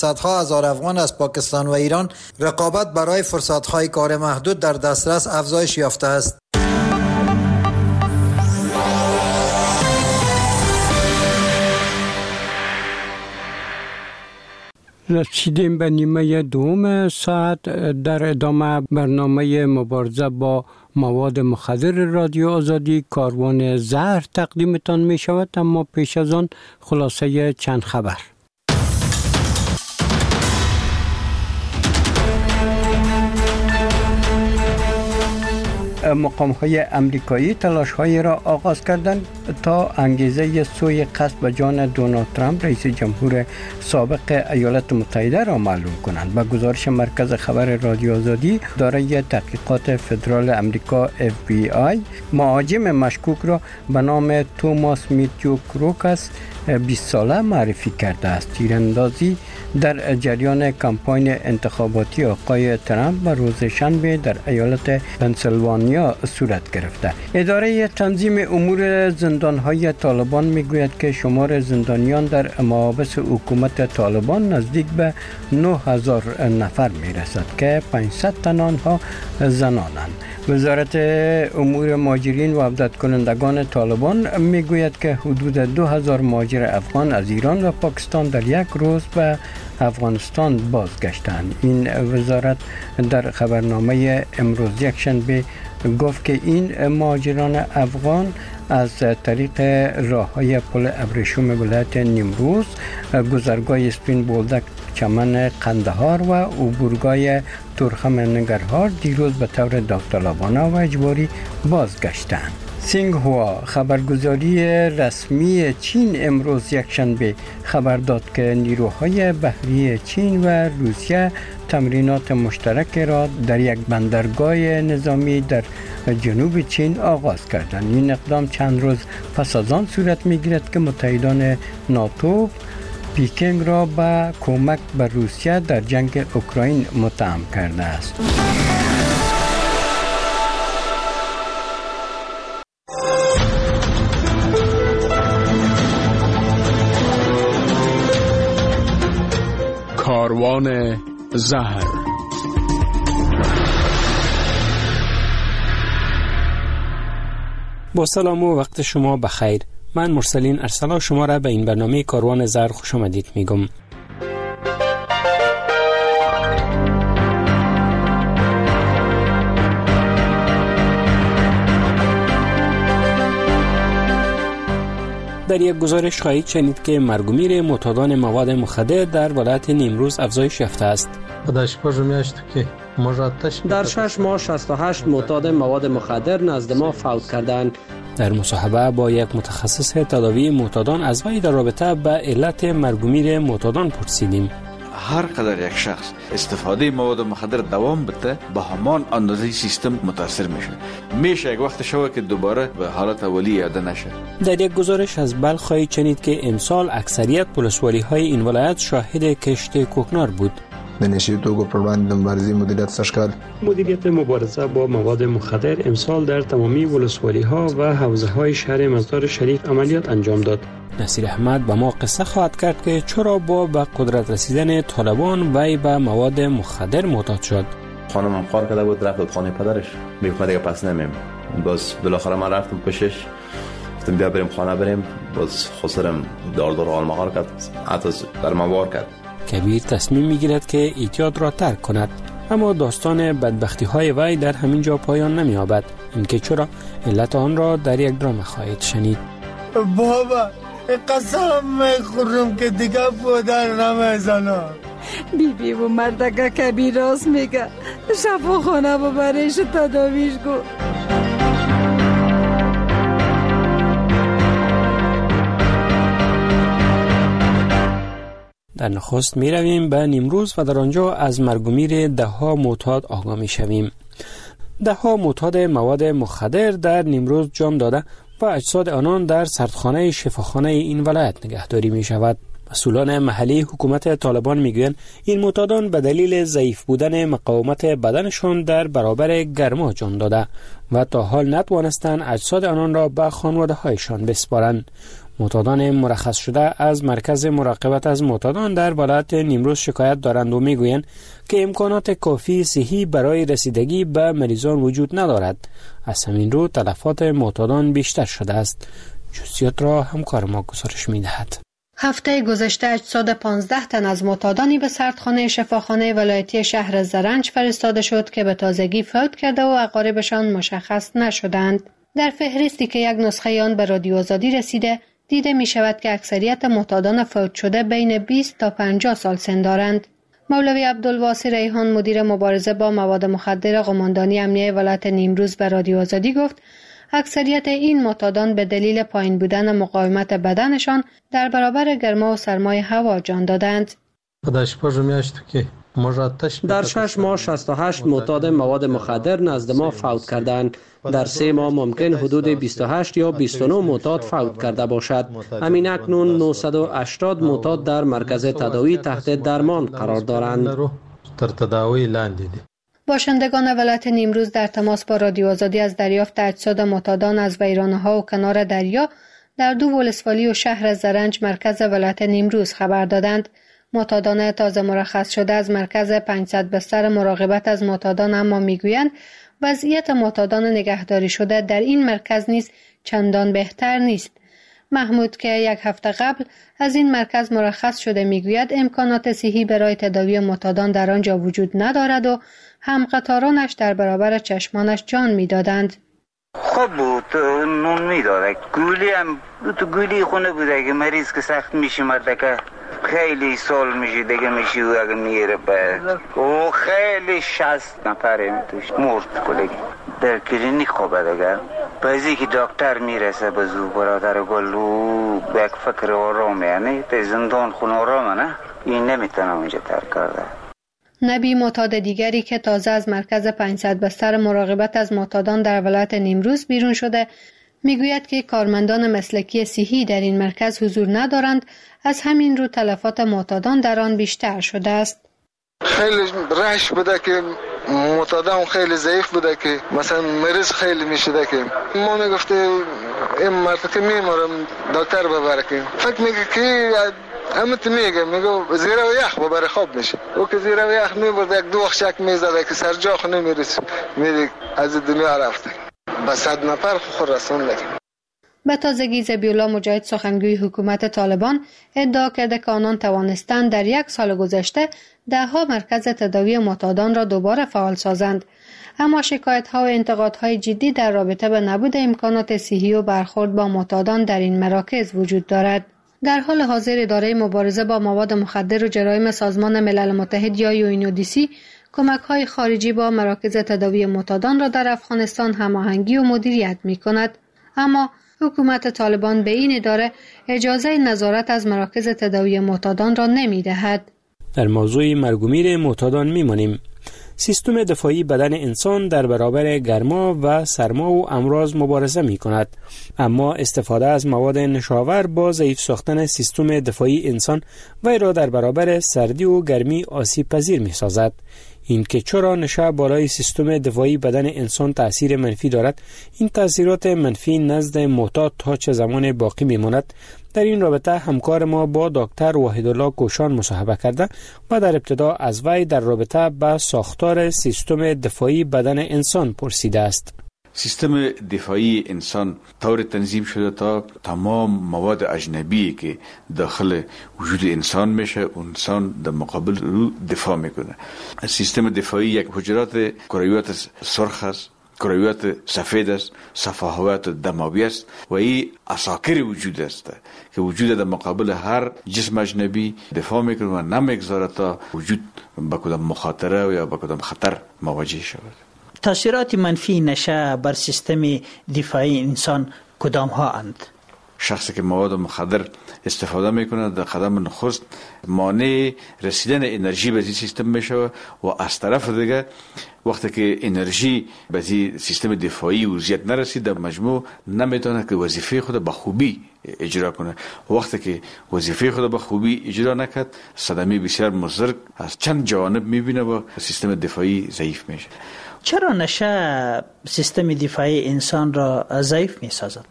صدها هزار افغان از پاکستان و ایران رقابت برای فرصت‌های کار محدود در دسترس افزایش یافته است. رسیدیم به نیمه دوم ساعت. در ادامه برنامه مبارزه با مواد مخدر رادیو آزادی کاروان زهر تقدیمتان می شود، اما پیش از آن خلاصه چند خبر. مقام‌های امریکایی تلاش‌هایی را آغاز کردند تا انگیزه سوی قصد به جان دونالد ترامپ رئیس جمهور سابق ایالات متحده را معلوم کنند. به گزارش مرکز خبر رادیو آزادی، اداره تحقیقات فدرال امریکا FBI مهاجم مشکوک را به نام توماس میتیو کروکس 20 ساله معرفی کرده است. تیراندازی در جریان کمپاین انتخاباتی آقای ترامپ به روز شنبه در ایالت پنسیلوانیا صورت گرفته. اداره تنظیم امور زندان‌های طالبان میگوید که شمار زندانیان در محابس حکومت طالبان نزدیک به 9000 نفر میرسد که 500 تن آنها زنانند. وزارت امور مهاجرین و عودت کنندگان طالبان میگوید که حدود 2000 مهاجر افغان از ایران و پاکستان در یک روز به افغانستان بازگشتند. این وزارت در خبرنامه امروز یکشنبه گفت که این مهاجران افغان از طریق راه‌های پل ابریشم ولایت نیمروز، گذرگاه اسپین بولدک چمن قندهار و عبورگاه تورخم ننگرهار دیروز به طور داوطلبانه و اجباری بازگشتند. سینگهوا خبرگزاری رسمی چین امروز یکشنبه خبر داد که نیروهای بحری چین و روسیه تمرینات مشترک را در یک بندرگاه نظامی در جنوب چین آغاز کردند. این اقدام چند روز پس از آن صورت می‌گیرد که متحدان ناتو پیکنگ را به کمک به روسیه در جنگ اوکراین متهم کرده است. کاروان زهر. با سلام و وقت شما بخیر. من مرسلین ارسلا شما را به این برنامه کاروان زهر خوش آمدید میگم. در یک گزارش خواهید شنید که مرگ و میر معتادان مواد مخدر در ولایت نیمروز افزایش یافته است. در 6 ماه 68 معتاد مواد مخدر نزد ما فوت کردند. در مصاحبه با یک متخصص تداوی معتادان از وی در رابطه به علت مرگ و میر معتادان پرسیدیم. هر قدر یک شخص استفاده مواد مخدر دوام بده به همان اندازه سیستم متاثر میشه یک وقت شوه که دوباره به حالت اولی یاد نشه. در یک گزارش از بلخ خواهید شنید که امسال اکثریت ولسوالی های این ولایت شاهد کشت کوکنار بود. مدیریت مبارزه با مواد مخدر امسال در تمامی ولسوالی ها و حوزه های شهر مزار شریف عملیات انجام داد. نصیر احمد به ما قصه خواهد کرد که چرا با به قدرت رسیدن طالبان وی به مواد مخدر معتاد شد. خانمم کار کرده بود، رفت خانه پدرش، میگفت دیگه پس نمیم. باز بالاخره من رفتم پیشش، گفتم بیا بریم خانه بریم. باز خسرم دار آلمغار کرد، حتی در موار کرد. کبیر تصمیم میگیرد که اعتیاد را ترک کند، اما داستان بدبختی های وی در همین جا پایان نمی‌یابد. اینکه چرا علت آن را در یک درام خواهید شنید. بابا قسم میخورم که دیگه پدر نمیزنم. بیبی و مردگه کبیر راست میگه، شفا خانه ببریش تداویش گو. در نخست می رویم به نیمروز و در آنجا از مرگ و میر ده‌ها معتاد آگاه می شویم. ده‌ها معتاد مواد مخدر در نیمروز جان داده و اجساد آنان در سردخانه شفاخانه این ولایت نگهداری می شود. مسئولان محلی حکومت طالبان می گویند این معتادان به دلیل ضعیف بودن مقاومت بدنشان در برابر گرما جان داده و تا حال نتوانستند اجساد آنان را به خانواده هایشان بسپارند. معتادان مرخص شده از مرکز مراقبت از معتادان در ولایت نیمروز شکایت دارند و میگویند که امکانات کافی صحی برای رسیدگی به مریضان وجود ندارد. از همین رو تلفات معتادان بیشتر شده است. جزئیات را همکار ما گزارش می‌دهد. هفته گذشته اجساد 15 تن از معتادانی به سردخانه شفاخانه ولایتی شهر زرنج فرستاده شد که به تازگی فوت کرده و اقاربشان مشخص نشدند. در فهرستی که یک نسخه آن به رادیو آزادی رسیده، دیده می شود که اکثریت معتادان فوت شده بین 20 تا 50 سال سن دارند. مولوی عبدالواسی ریحان مدیر مبارزه با مواد مخدر قماندانی امنیه ولایت نیمروز به رادیو آزادی گفت اکثریت این معتادان به دلیل پایین بودن مقاومت بدنشان در برابر گرما و سرمای هوا جان دادند. در 6 ماه 68 معتاد مواد مخدر نزد ما فوت کردند. در 3 ماه ممکن حدود 28 یا 29 معتاد فوت کرده باشد. همین اکنون 980 معتاد در مرکز تداوی تحت درمان قرار دارند. باشندگان ولایت نیمروز در تماس با رادیو آزادی از دریافت اجساد معتادان از ویرانه‌ها و کنار دریا در 2 ولسوالی و شهر زرنج مرکز ولایت نیمروز خبر دادند. معتادان تازه مرخص شده از مرکز 500 بستر مراقبت از معتادان اما میگویند وضعیت معتادان نگهداری شده در این مرکز نیز چندان بهتر نیست. محمود که 1 هفته قبل از این مرکز مرخص شده میگوید امکانات صحی برای تداوی معتادان در آنجا وجود ندارد و همقطارانش در برابر چشمانش جان میدادند. خب بود نون میداده گولی هم تو گولی خونه بوده که مریض که سخت میشه مرده که خیلی سال میشه دیگه میشه و اگه میره و خیلی 60 نفره توش مرد کلگی در کلینیک خوبه دیگه بعضی که دکتر میرسه به زو برادر گلو به یک فکر آرام یعنی به زندان خون آرامه نه این نمیتونه اونجا ترک کرده. نبی معتاد دیگری که تازه از مرکز 500 بستر مراقبت از معتادان در ولایت نیمروز بیرون شده میگوید که کارمندان مسلکی صحی در این مرکز حضور ندارند، از همین رو تلفات معتادان در آن بیشتر شده است. خیلی رش بوده که معتادان خیلی ضعیف بوده که مثلا مریض خیلی میشده که ما میگفته این مرد که میمارم دکتر ببره که فکر میگه که همت میگه زیر و یخ ببره خواب میشه او که زیر و یخ میبرد یک 2 وقت شک میزده که سر جا خونه میرسه میره از دنیا رفته با 100 نفر خود رسونده. به تازگی ذبیحالله مجاهد سخنگوی حکومت طالبان ادعا کرده که آنان توانستند در 1 سال گذشته 10 مرکز تداوی معتادان را دوباره فعال سازند، اما شکایت‌ها و انتقادهای جدی در رابطه به نبود امکانات صحی و برخورد با معتادان در این مراکز وجود دارد. در حال حاضر اداره مبارزه با مواد مخدر و جرایم سازمان ملل متحد یا UNODC کمک‌های خارجی با مراکز تداوی معتادان را در افغانستان هماهنگی و مدیریت می‌کند، اما حکومت طالبان به این اداره اجازه نظارت از مراکز تداوی معتادان را نمی‌دهد. در موضوع مرگ و میر معتادان می‌مانیم. سیستم دفاعی بدن انسان در برابر گرما و سرما و امراض مبارزه می‌کند، اما استفاده از مواد نشاور با ضعیف ساختن سیستم دفاعی انسان وی را در برابر سردی و گرمی آسیب پذیر می‌سازد. این که چرا نشه بالای سیستم دفاعی بدن انسان تأثیر منفی دارد، این تأثیرات منفی نزد معتاد تا چه زمان باقی میماند، در این رابطه همکار ما با دکتر وحیدالله کوشان مصاحبه کرده و در ابتدا از وی در رابطه با ساختار سیستم دفاعی بدن انسان پرسیده است. سیستم دفاعی انسان طور تنظیم شده تا تمام مواد اجنبی که داخل وجود انسان میشه انسان در مقابل رو دفاع میکنه. سیستم دفاعی یک حجرات کرویات سرخ است، کرویات سفید است، صفحات دماوی است و این عساکر وجود است که وجود در مقابل هر جسم اجنبی دفاع میکنه و نمیگذاره تا وجود با کدام مخاطره یا با کدام خطر مواجه شود. تاثیرات منفی نشه بر سیستم دفاعی انسان کدام ها اند؟ شخصی که مواد مخدر استفاده میکنه در قدم نخست مانع رسیدن انرژی به این سیستم میشه و از طرف دیگه وقتی که انرژی به این سیستم دفاعی وضعیت نرسید در مجموع نمیتونه که وظیفه خود به خوبی اجرا کنه. وقتی که وظیفه خود به خوبی اجرا نکرد صدمه بسیار مضر از چند جوانب میبینه و سیستم دفاعی ضعیف میشه. چرا نشه سیستم دفاعی انسان را ضعیف میسازد؟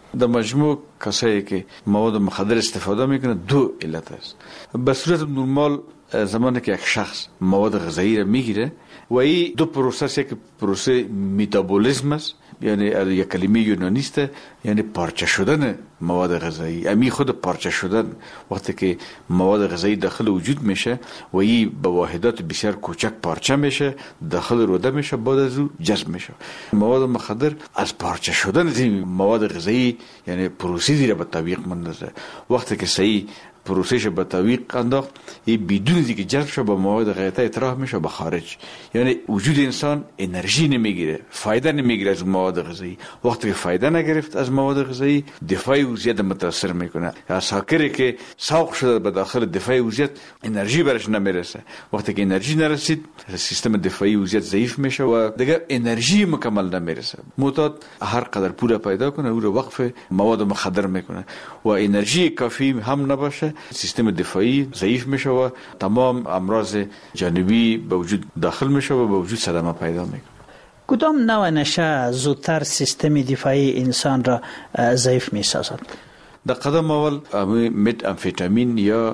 در مجموع کسایی که مواد مخدر استفاده میکنه دو علت است. به صورت نرمال زمانی که یک شخص مواد غذایی را میگیره و این دو پروسه است، یک پروسه متابولیسم است، یعنی یک کلمه یونانی است، یعنی پارچه شدن مواد غذایی. امی خود پارچه شدن وقتی که مواد غذایی داخل وجود میشه و این به واحدات بسیار کوچک پارچه میشه، داخل روده میشه، بعد از او جذب میشه. مواد مخدر از پارچه شدن این مواد غذایی یعنی پروسه را به تطبیق مندازه. وقتی که صحیح پروسهش به تطبیق انداخت، این بدون دیگه جذب شد به مواد غذایی اطراح میشه به خارج. یعنی وجود انسان انرژی نمیگیره، فایده نمیگیره از مواد غذایی. وقتی که فایده نگرفت از مواد غذایی، دفاع او زیاد متاثر میکنه. ساکری که سوق شده به داخل دفاع او زیاد انرژی برش نمیرسه. وقتی که انرژی نرسید، سیستم دفاعی او زیاد ضعیف میشه و دیگه انرژی مکمل نمیرسه. معتاد هر قدر پول پیدا کنه او رو وقف مواد مخدر میکنه و انرژی کافی هم نباشه، سیستم دفاعی ضعیف میشه و تمام امراض جانبی به وجود داخل میشه و به وجود صدمه پیدا میکنه. کدام نوع نشه زودتر سیستم دفاعی انسان را ضعیف میسازد؟ در قدم اول متامفتامین یا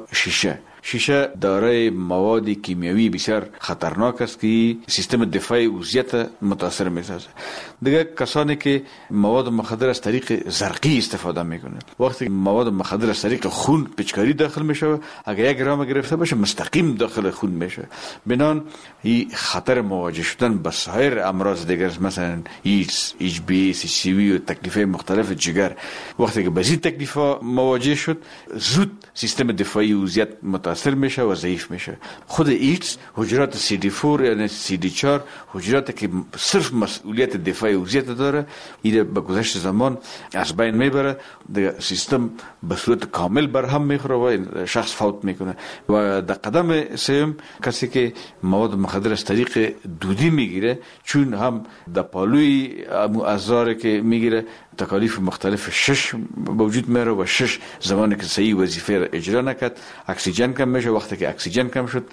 شیشه دارای مواد کیمیایی بسیار خطرناک است که سیستم دفاعی عضویت متاثر میسازه. دیگه کسانی که مواد مخدر از طریق زرقی استفاده میکنه، وقتی مواد مخدر از طریق خون پیچکاری داخل میشه، اگر 1 گرم گرفته باشه مستقیم داخل خون میشه. بنان این خطر مواجه شدن با سایر امراض دیگر مثلا ایدز، اچ بی، سی وی و تکلیف مختلف جگر، وقتی که به این تکلیف مواجه شد، زود سیستم دفاعی عضویت متاثر میشه و ضعیف میشه. خود ایدز حجرات CD4 یعنی CD4 حجرات که صرف مسئولیت دفاعی عضویت داره، این به گذشت زمان از بین میبره، سیستم به صورت کامل برهم میخوره و شخص فوت میکنه. و در قدم سوم کسی که مواد مخدر از طریق دودی میگیره، چون هم در پالوی ازاره که میگیره تکالیف مختلف 6 به وجود میاره و 6 زمانی که صحیح وظیفه را اجرا نکرد اکسیژن کم میشه. وقتی که اکسیژن کم شد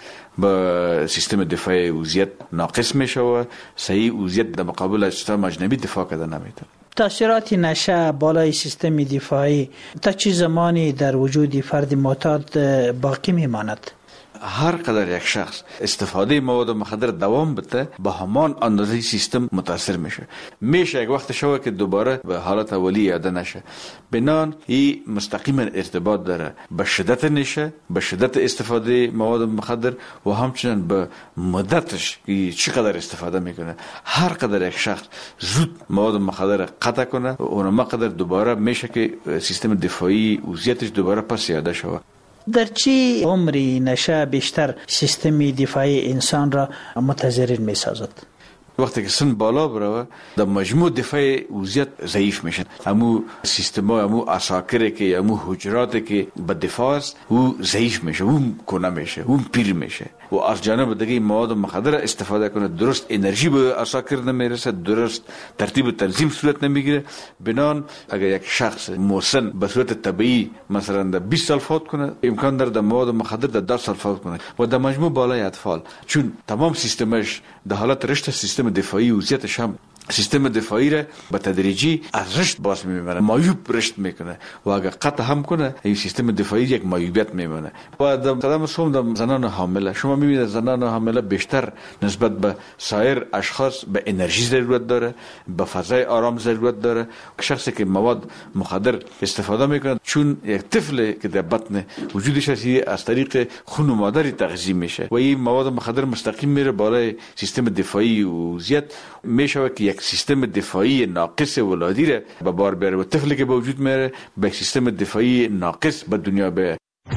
با سیستم دفاعی عضویت ناقص میشه و صحیح عضویت در مقابل اجسام اجنبی دفاع کردن نمیتونه. تاثیرات نشه بالای سیستم دفاعی تا چه زمانی در وجود فرد معتاد باقی میماند؟ هر قدر یک شخص استفاده مواد مخدر دوام بده، به همان اندازه سیستم متاثر میشه یک وقت شوه که دوباره به حالت اولی اعاده نشه. بنان این مستقیما ارتباط داره به شدت نشه، به شدت استفاده مواد مخدر و همچنین به مدتش که چقدر استفاده میکنه. هر قدر یک شخص زود مواد مخدر قطع کنه، اونما قدر دوباره میشه که سیستم دفاعی عضویتش دوباره پس اعاده شوه. در چی عمری نشه بیشتر سیستم دفاعی انسان را متضرر می سازد؟ وقتی که سن بالا بروه در مجموع دفاع عضویت ضعیف میشن. همو سیستما، همو عساکری که همو حجراتی که به دفاع است او ضعیف میشه، اون کنه میشه، اون پیر میشه و از جانب دیگه مواد مخدر استفاده کنه، درست انرژی به عساکر نمیرسه، درست ترتیب و تنظیم صورت نمیگیره. بنان اگر یک شخص مسن به صورت طبیعی مثلا در 20 سال فوت کنه، امکان داره در مواد مخدر در 10 سال فوت کنه و در مجموع بالای اطفال، چون تمام سیستمش در حالت رشد سیستم دفاعی عضویتش هم سیستم دفاعی را به تدریجی از رشد باز میبره، معیوب رشد میکنه و اگر قطع هم کنه این سیستم دفاعی یک معیوبیت میمونه. و در قدم سوم در زنان حامله، شما میبینید زنان حامله بیشتر نسبت به سایر اشخاص به انرژی ضرورت داره، به فضای آرام ضرورت داره. شخصی که مواد مخدر استفاده میکنه، چون یک طفل که در بطن وجودش هست از طریق خون مادری تغذیه میشه و این مواد مخدر مستقیم میره بالای سیستم دفاعی عضویت، میشه که یک سیستم دفاعی ناقص ولادی را به بار بیاره و طفلی که به وجود میاره به سیستم دفاعی ناقص به دنیا بیاره.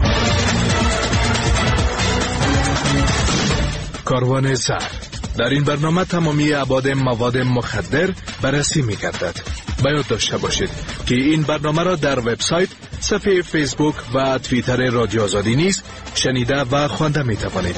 کاروان زهر در این برنامه تمامی ابعاد مواد مخدر بررسی می‌گردد. باید داشته باشید که این برنامه را در وبسایت، صفحه فیسبوک و توییتر رادیو آزادی نیز شنیده و خوانده می‌توانید.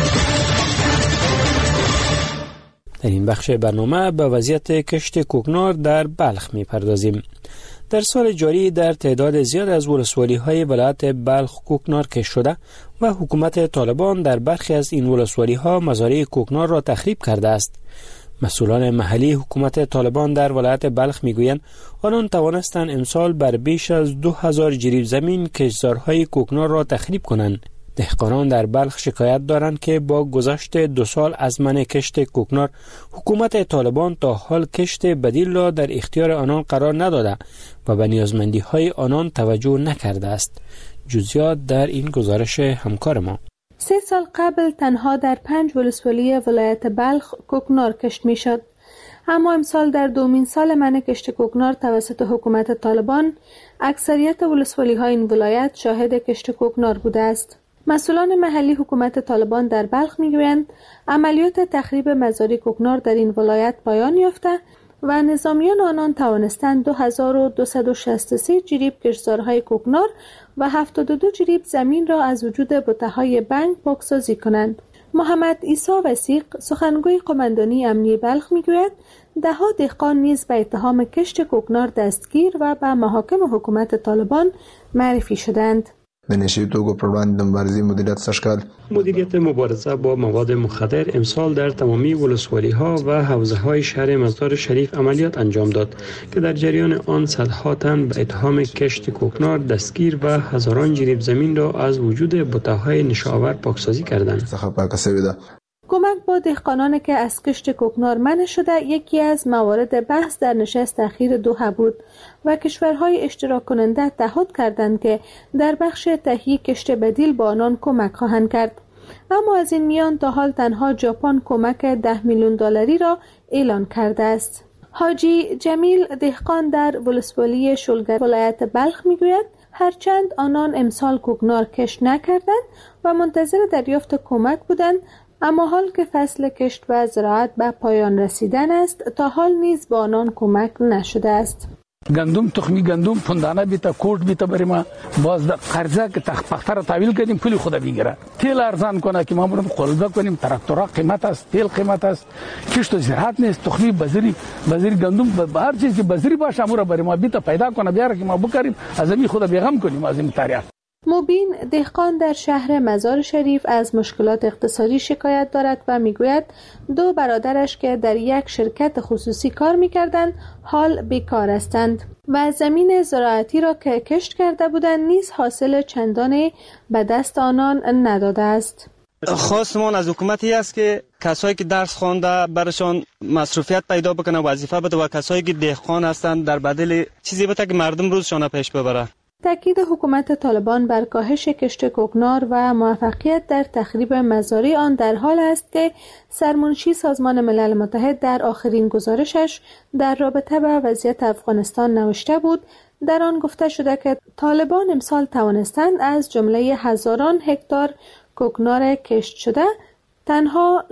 در این بخش برنامه به وضعیت کشت کوکنار در بلخ می‌پردازیم. در سال جاری در تعداد زیاد از ولسوالی‌های ولایت بلخ کوکنار کشت شده و حکومت طالبان در برخی از این ولسوالی‌ها مزارع کوکنار را تخریب کرده است. مسئولان محلی حکومت طالبان در ولایت بلخ میگویند آنان توانستند امسال بر بیش از 2000 جریب زمین کشتزارهای کوکنار را تخریب کنند. دهقانان در بلخ شکایت دارند که با گذشت 2 سال از منع کشت کوکنار، حکومت طالبان تا حال کشت بدیل را در اختیار آنان قرار نداده و به نیازمندی های آنان توجه نکرده است. جزئیات در این گزارش همکار ما. 3 سال قبل تنها در 5 ولسوالی ولایت بلخ کوکنار کشت می شد. اما امسال در 2مین سال منع کشت کوکنار توسط حکومت طالبان، اکثریت ولسوالی های این ولایت شاهد کشت کوکنار بوده است. مسئولان محلی حکومت طالبان در بلخ میگویند عملیات تخریب مزارع کوکنار در این ولایت پایان یافته و نظامیان آنان توانستند 2263 جریب کشتزارهای کوکنار و 72 جریب زمین را از وجود بته‌های بنگ پاکسازی کنند. محمد عیسی وثیق، سخنگوی قماندانی امنیه بلخ میگوید ده‌ها دهقان نیز به اتهام کشت کوکنار دستگیر و به محاکم حکومت طالبان معرفی شدند. مدیریت مبارزه با مواد مخدر امسال در تمامی ولسوالی ها و حوزه های شهر مزار شریف عملیات انجام داد که در جریان آن صدها تن به اتهام کشت کوکنار دستگیر و هزاران جریب زمین را از وجود بته‌های نشاور پاکسازی کردند. کمک با دهقانان که از کشت کوکنار منع شده یکی از موارد بحث در نشست اخیر دوحه بود و کشورهای اشتراک کننده تعهد کردند که در بخش تهیه کشت بدیل با آنان کمک خواهند کرد. اما از این میان تا حال تنها ژاپن کمک $10 میلیون را اعلان کرده است. حاجی جمیل دهقان در ولسوالی شلگر ولایت بلخ میگوید هرچند آنان امسال کوکنار کشت نکردند و منتظر دریافت کمک بودند، اما حال که فصل کشت و زراعت به پایان رسیدن است تا حال نیز با آنان کمک نشده است. گندم تخمی گندم پندانه بیتا کوٹ بیتا برای ما باز قرضه که پختر تحویل کردیم پولی خود بگیره، تیل ارزان کنه که ما بریم قلبه کنیم، تراکتورها قیمت است، تیل قیمت است، کشت و زراعت نیست، تخمی بذری گندم هر چیز که بذری باشه امور برای ما بیتا پیدا کنه بیاره که ما بکاریم از این خود بیغم کنیم از این تاریخ. مبین دهقان در شهر مزار شریف از مشکلات اقتصادی شکایت دارد و میگوید 2 برادرش که در یک شرکت خصوصی کار میکردند حال بیکار هستند و زمین زراعتی را که کشت کرده بودند نیز حاصل چندانی به دست آنان نداده است. خواستمان از حکومتی است که کسایی که درس خوانده برشان مصروفیت پیدا بکنه، وظیفه بده و کسایی که دهقان هستند در بدل چیزی بده که مردم روزشان پیش ببره. تاکید حکومت طالبان بر کاهش کشت کوکنار و موفقیت در تخریب مزارع آن در حال است که سرمنشی سازمان ملل متحد در آخرین گزارشش در رابطه با وضعیت افغانستان نوشته بود. در آن گفته شده که طالبان امسال توانستند از جمله هزاران هکتار کوکنار کشت شده تنها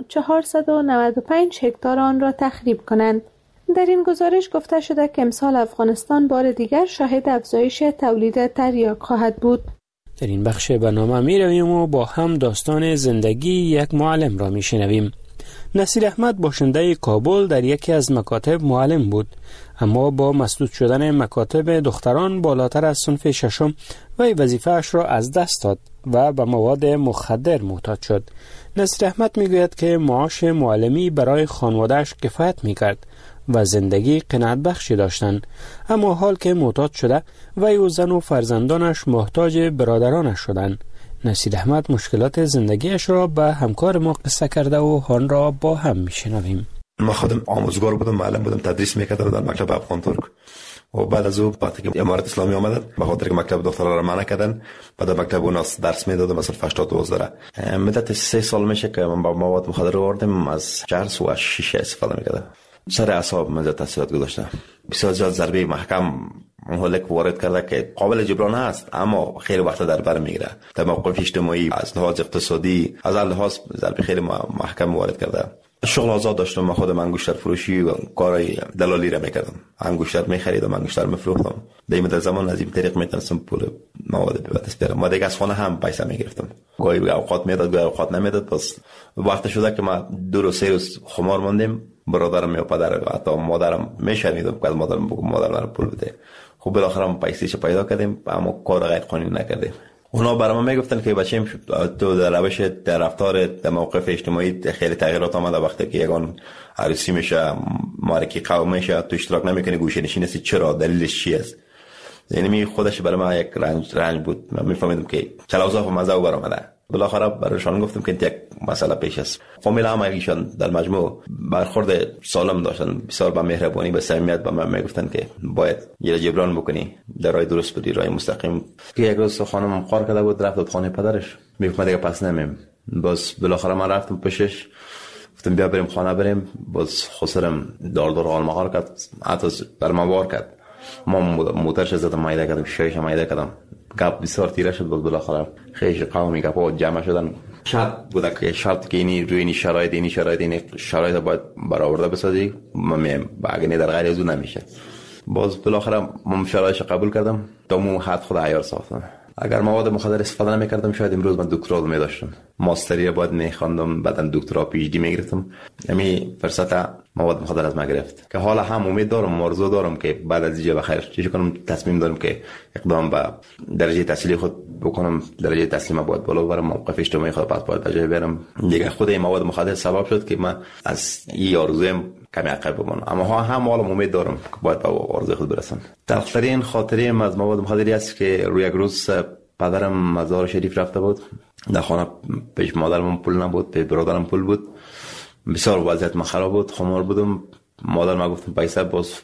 495 هکتار آن را تخریب کنند. در این گزارش گفته شده که امسال افغانستان بار دیگر شاهد افزایش تولید تریاک خواهد بود. در این بخش برنامه می رویم و با هم داستان زندگی یک معلم را می شنویم. نصیر احمد باشنده کابل در یکی از مکاتب معلم بود، اما با مسدود شدن مکاتب دختران بالاتر از صنف 6 وی وظیفه‌اش را از دست داد و به مواد مخدر معتاد شد. نصیر احمد می گوید که معاش معلمی برای خانواده‌اش کفایت می کرد و زندگی قناعت بخشی داشتند، اما حال که معتاد شده وی و زن و فرزندانش محتاج برادرانش شدند. نصیر احمد مشکلات زندگیش را به همکار ما قصه کرده و آن را با هم میشنویم. ما خودم آموزگار بودم، معلم بودم، تدریس میکردم در مکتب افغان ترک و بعد از او وقتی که امارت اسلامی آمدن به خاطر که مکتب دخترها را منع کردن، بعد مکتب اون درس میدادم مثلا 82 مدت 3 سال میشه که من با مواد مخدر آوردم، از چرس و شیشه استفاده میکردم. سر اعصاب من تاثیرات گذاشته. بسیار زیاد ضربه محکم مهلک وارد کرده که قابل جبران است، اما خیلی وقت در بر میگیره. در موقف اجتماعی، از لحاظ اقتصادی، از هر لحاظ ضربه خیلی محکم وارد کرده. شغل آزاد داشتم، من خودم انگشتر فروشی و کارهای دلالی را میکردم. انگشتر میخریدم، انگشتر میفروختم. در زمان از این طریق میتونستم پول مواد به دست بیارم. ما دیگه از خانه هم پیسه میگرفتم. گاهی اوقات میداد، گاهی اوقات نمیداد. پس وقت شده که ما 2 روز 3 روز خمار ماندیم. برادرم یا پدرم حتی مادرم میشنیدم که از مادرم بگم مادر من پول بده. خب بالاخره پیسه‌اش پیدا کردیم، اما کار غیر قانونی نکردیم. اونا برای من میگفتن که بچه‌م تو در روش در رفتار در موقف اجتماعی خیلی تغییرات آمده، وقتی که یگان عروسی میشه معرکی قوم میشه تو اشتراک نمیکنی، گوشه نشین هستی، چرا؟ دلیلش چی است؟ یعنی خودش برای من یک رنج بود. من میفهمیدم که کلاوزا و مزه برآمده. بالاخره برایشان گفتم که یک مسئله پیش است. فامیل هم ایشان در مجموع برخورد سالم داشتن، بسیار با مهربانی به صمیمیت به من میگفتن که باید یه جبران بکنی، در راه درست بری، راه مستقیم. که یک روز خانم قار کرده بود، رفت خانه پدرش، میگفت دیگه پس نمیم. باز بالاخره من رفتم پیشش، گفتم بیا بریم خانه بریم. باز خسرم دار آلمغار کرد، حتی بر من وار کرد. ما موترش زدم، مایده کردم، شیش مایده کردم. گپ بسیار تیره شد. بالاخره خیلی قومی گپا جمع شدن. شرط بود که شرط که اینی روی این شرایط باید برآورده بسازی، من اگه در غیر از اون نمیشه. باز بالاخره من شرایطش قبول کردم، تا مو حد خود عیار ساختم. اگر مواد مخدر استفاده نمی‌کردم شاید امروز من دکترا رو می‌داشتم، ماستری باید می‌خواندم، بعداً دکترا پی اچ دی می‌گرفتم. همین فرصت مواد مخدر از ما گرفت که حالا هم امید دارم، آرزو دارم که بعد از اینجا بخیر چیزی کنم. تصمیم دارم که اقدام به درجه تحصیلی خود بکنم. درجه تحصیلی باید بالا ببرم، موقف اجتماعی خود پس باید بجای برم. دیگه خود این مواد مخدر سبب شد که من از این آرزویم کمی عقب بمونم، اما هم حالا امید دارم که باید به آرزوی خود برسم. تلخترین خاطره از مواد مخدری است که روی یک روز پدرم مزار شریف رفته بود، در خانه پیش مادرم پول نبود، پیش برادرم پول بود. بسیار وضعیت من خراب بود، خمار بودم. مادر ما گفتم پیسه، باز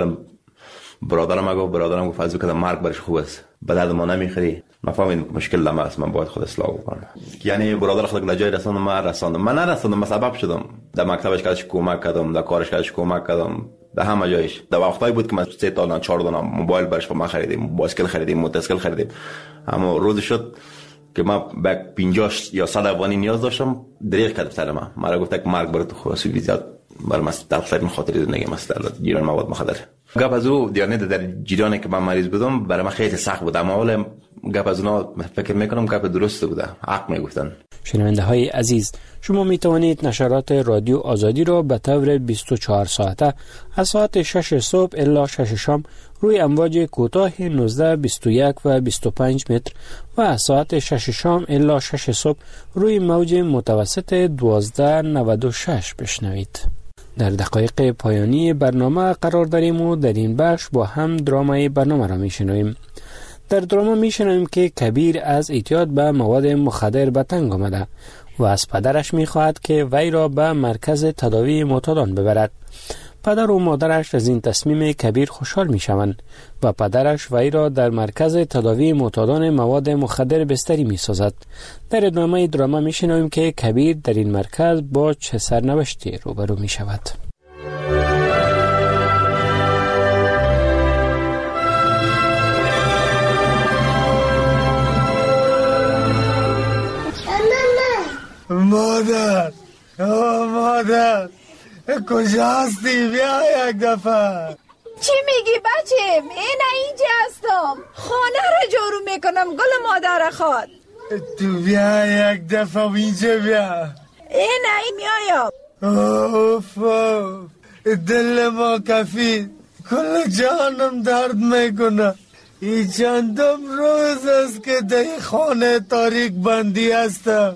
برادرم گفت از کدام مرگ برش خوب است، به درد ما نمیخوری. نفهمیدم مشکل لما است، من باید خود اصلاح کنم. یعنی برادر خود لجای رساندم، من نرساندم، من سبب شدم. در مکتبش کارش کمک کردم، در کارش کارش کمک کردم، در همه جایش. در وقتایی بود که من 3 تا 4 تا موبایل برش ما خریدیم، بایسکل خریدیم، موتورسیکل خریدیم. اما روز شد که من به 50 یا 100 افغانی نیاز داشتم، دریغ کرد سر من. مرا گفت که مرگ برات خوبه، زیاد برام تلخ‌ترین خاطره زندگی مثلا جیران مواد مخدر. گپ از او دیانه در جیرانی که من مریض بودم برای من خیلی سخت بود، اما حالا گپ از اونا فکر میکنم گپ درسته بوده، حق میگفتن. شنونده های عزیز، شما می توانید نشرات رادیو آزادی را به طور 24 ساعته از ساعت 6 صبح الی 6 شام روی امواج کوتاه 19، 21 و 25 متر و از ساعت 6 شام الی 6 صبح روی موج متوسط 1296 بشنوید. در دقایق پایانی برنامه قرار داریم و در این بخش با هم درامای برنامه را میشنویم. در دراما میشنویم که کبیر از اعتیاد به مواد مخدر به تنگ آمده و از پدرش میخواهد که وی را به مرکز تداوی معتادان ببرد. پدر و مادرش از این تصمیم کبیر خوشحال میشوند و پدرش وی را در مرکز تداوی معتادان مواد مخدر بستری میسازد. در ادامه دراما میشنویم که کبیر در این مرکز با چه سرنوشتی روبرو میشود. مادر کجا هستی؟ بیا یک دفعه. چی میگی بچم؟ اینجا هستم، خانه را جارو میکنم. گل مادر خواد تو بیا یک دفعه اینجا بیا. میایم. اوف دل ما کفید، کل جانم درد میکنه. این چندم روز است که در خانه تاریک بندی هستم.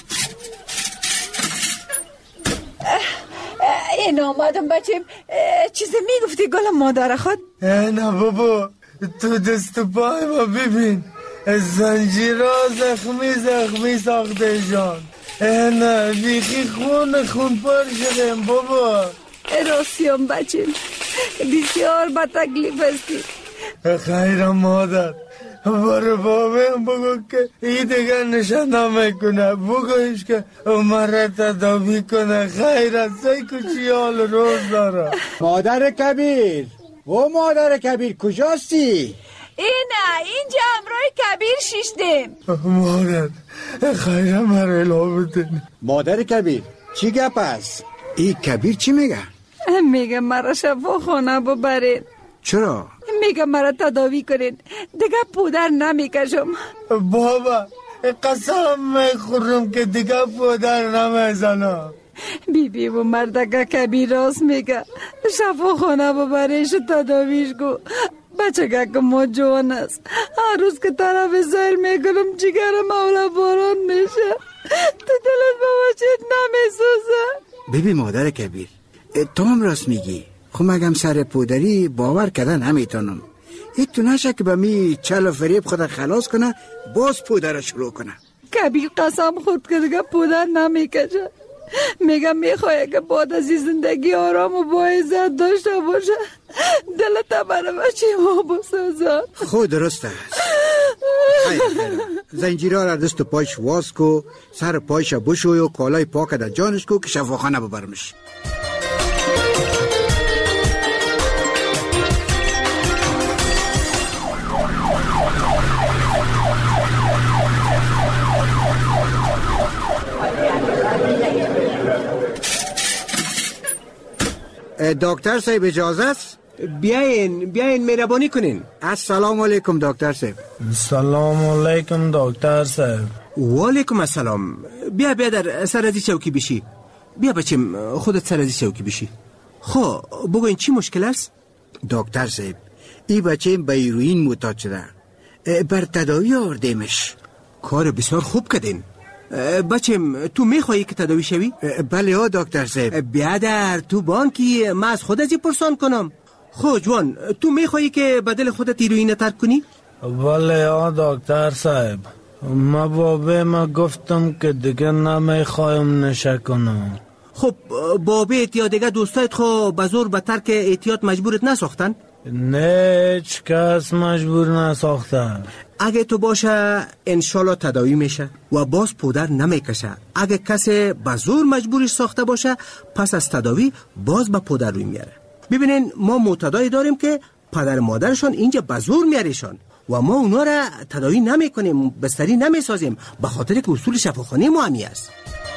این آمدم بچم. چیزی میگفتی گل مادر خود؟ نه بابا، تو دست پای ما ببین، زنجیرها زخمی ساخته جان. نه بیخی خون پر شدیم بابا. راستیم بچم، بسیار با تکلیف هستی. خیر مادر، برو بابیم بگو که ای دیگر نشانه میکنه، بگویش که عمره تداوی کنه. خیر است، ای کچی حال روز داره. مادر کبیر، مادر کبیر کجاستی؟ اینجا امروی کبیر شیشتیم. مادر خیر مرا الا بدن. مادر کبیر چی گپ است؟ ای کبیر چی میگه؟ میگه مرا شفا خانه ببرید. چرا؟ میگه مرا تداوی کنید، دیگه پودر نمیکشم. بابا قسم میخورم که دیگه پودر نمیزنم. بی و مردگه کبیر راست میگه، شفا خانه ببریش تداویش گو، به بچگه که ما جوان است. هر روز که طرف زیر میکنم جگرم اولا باران میشه. تو دلت بابا چیت نمیسوزه. ببین مادر کبیر، تو هم راست میگی. خب مگم سر پودری باور کردن نمیتونم. تو نشه که به می چل و فریب خود خلاص کنه باز پودر شروع کنه. کبیر قسم خورد که دیگه پودر نمیکشه. میگم میخواه که بعد از زندگی آرام و با عزت داشته باشه. دلت برای بچه ما بسازد. خود درست است. خیلی زنجیرها را دست و پایش واز کو، سر پایش بشوی و کالای پاک در جانش کو که شفاخانه ببرمش. دکتر صاحب اجازه است؟ بیاین مهربانی کنین. السلام علیکم دکتر صاحب. سلام علیکم دکتر صاحب. و علیکم السلام. بیا در سر از چوکی بشی. بیا بچم خودت سر از چوکی بشی. خب بگو این چی مشکل است؟ دکتر صاحب این بچه به هیروئین معتاد شده. بر تداوی آوردیمش. کار بسیار خوب کردین. بچم تو میخوایی که تداوی شوی؟ بله ها دکتر صاحب. بیادر تو بانکی ما از خود ازی پرسان کنم. خب جوان تو میخوایی که بدل خودت هیروئین ترک کنی؟ بله ها دکتر صاحب. ما بابه ما گفتم که دیگه نمیخوایم نشه کنم. خب بابیت یا دیگه دوستایت خو بزور به ترک احتیاط مجبورت نساختن؟ نه هیچ کس مجبور نساختن. اگه تو باشه انشالله تداوی میشه و باز پودر نمیکشه. اگه کسی بزور مجبورش ساخته باشه پس از تداوی باز به پودر روی میاره. ببینین ما معتادای داریم که پدر مادرشان اینجا بزور میاریشان و ما اونا را تداوی نمیکنیم، بستری نمیسازیم، به خاطر که اصول شفاخانه ما همی است.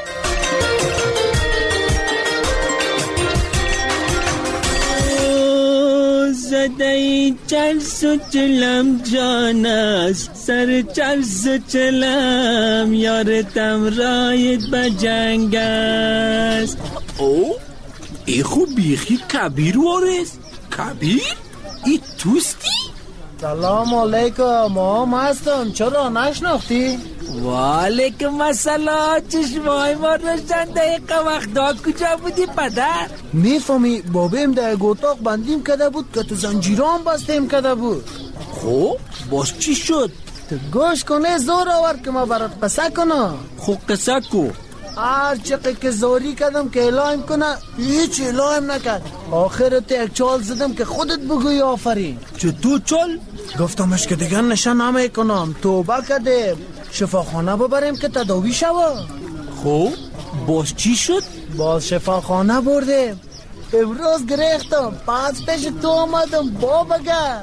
زده چرس و چلم جان است، سر چرس و چلم یارتم رایت به جنگ است. او ای خوب بیخی کبیر وارست. کبیر؟ ای توستی؟ سلام علیکم. ما هم هستم. چرا نشناختی؟ و علیکم السلام. چشمای ما روشن دقیقه وقتا کجا بودی پدر؟ میفهمی بابیم در اتاق بندیم کده بود که تو زنجیران بستیم کده بود. خب باز چی شد؟ تو گوش کنه زور آور که ما برات قصه کنم. خب قصه کو. هر چقدر که زوری کردم که اعلام کنه هیچ اعلام نکرد. آخرت یک چال زدم که خودت بگوی آفرین. چه تو چال؟ گفتمش که دیگه نشه نمیکنم. توبه کردیم شفاخانه ببریم که تداوی شوه. خب باز چی شد؟ باز شفاخانه بردیم. امروز گریختم پس پیش تو آمدم بابا.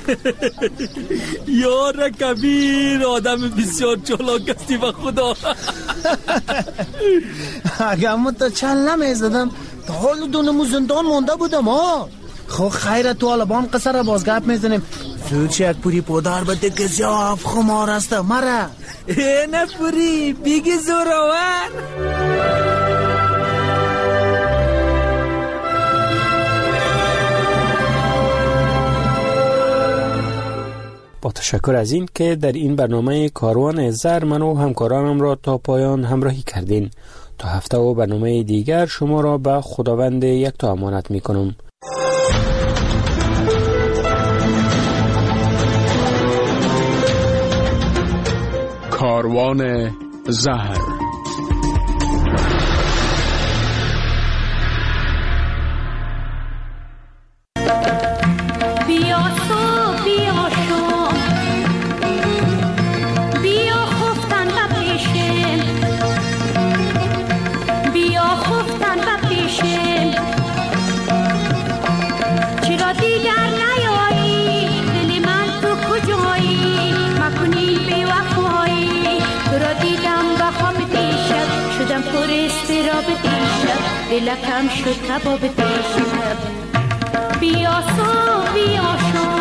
یار کبیر آدم بسیار چالاک هستی و خدا. اگه من تا چل نمیزدم تا حال دونمو زندان مونده بودم ها. خب خیره تو آلبان قصه را بازگپ میزنیم. زود یک پوری پودر بده که زیاف خمار است مره. نه پوری بیگی زورآور. با تشکر از این که در این برنامه کاروان زر من و همکارانم را تا پایان همراهی کردین. تا هفته و برنامه دیگر شما را به خداوند یکتا امانت می کنم. کاروان زهر. دلکم شد کباب دیشب. بیا سو بیا شو